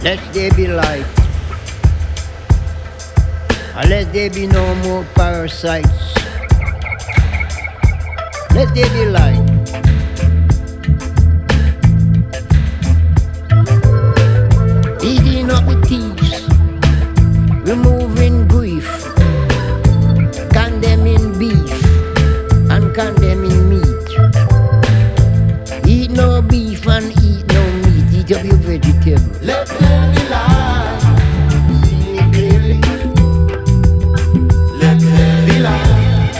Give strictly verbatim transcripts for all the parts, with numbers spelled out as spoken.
Let there be light. And let there be no more parasites. Let there be light. Eating up the thieves, removing grief, condemning beef and condemning meat. Eat no beef and eat no meat. Eat up your vegetable. Let there be light. See me clearly. Let there be light.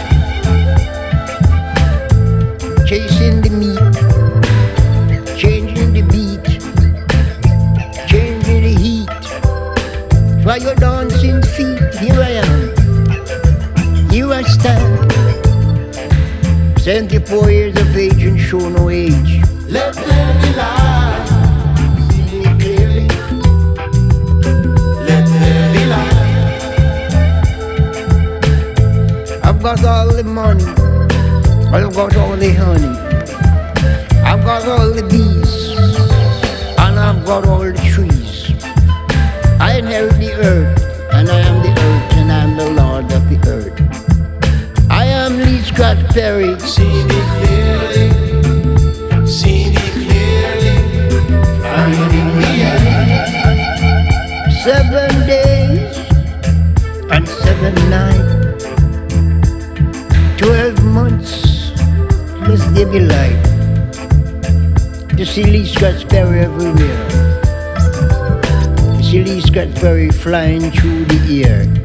Chasing the meat, changing the beat, changing the heat. While you're dancing feet, here I am. Here I stand. seventy-four years of age and show no age. Let there be light. See me clearly. Let there be light. I've got all the money. I've got all the honey. I've got all the bees. And I've got all the trees. I inherit the earth. And I am the earth. And I am the Lord of the earth. I am Lee Scratch Perry. See me clearly. See me clearly. Finding me. Seven days and seven nights. Twelve months. Let there be light. To see Lee Scratch Perry everywhere. To see Lee Scratch Perry flying through the air.